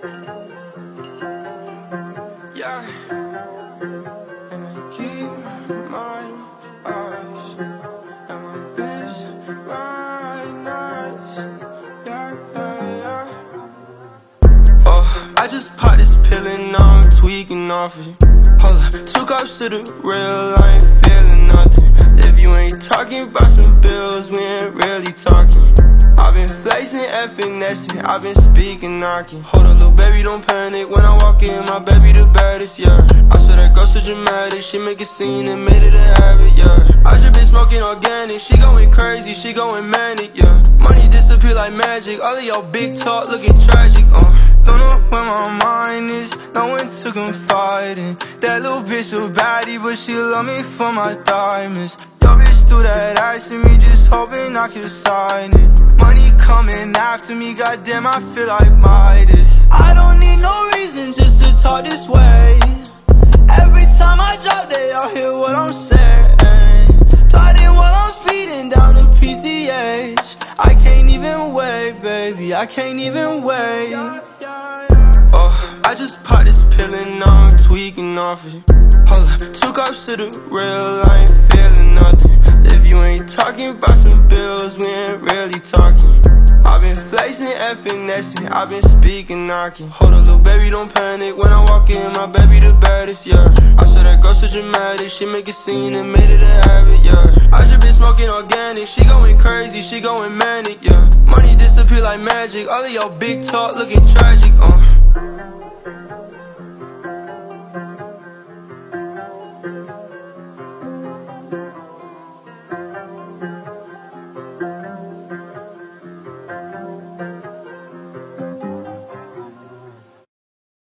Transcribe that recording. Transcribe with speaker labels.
Speaker 1: Yeah. And I keep my eyes and my wrist right nice. Yeah, yeah, yeah. Oh, I just popped this pill and now I'm tweaking off it. Hold up, 2 cups to the real, I ain't feeling nothing. If you ain't talking about some bills, we ain't really talking. I've been flexing and finessing, I've been speaking, knocking. Hold up, little baby, don't panic. When I walk in, my baby the baddest, yeah. I swear that girl so dramatic, she make a scene and made it a habit, yeah. I just been smoking organic, she going crazy, she going manic, yeah. Money disappear like magic, all of your big talk looking tragic, Don't know where my mind is, no one to confide in. That little bitch a baddie, but she love me for my diamonds. Your bitch threw that ice to me, just hoping I could sign it. Money coming after me, goddamn, I feel like Midas. I don't need no reason just to talk this way. Every time I drop, they all hear what I'm saying. Plotting while I'm speeding down the PCH. I can't even wait, baby, I can't even wait. Oh, I just popped this pill and now I'm tweaking off it. Hold up, 2 cups to the real, I ain't feeling nothing. If you ain't talking about some bills, we ain't really talking. I've been flexing and finessing, I've been speaking, knocking. Hold up, little baby, don't panic. When I walk in, my baby the baddest, yeah. I swear that girl so dramatic, she make a scene and made it a habit, yeah. I just been smoking organic, she going crazy, she going manic, yeah. Money disappear like magic, all of your big talk looking tragic,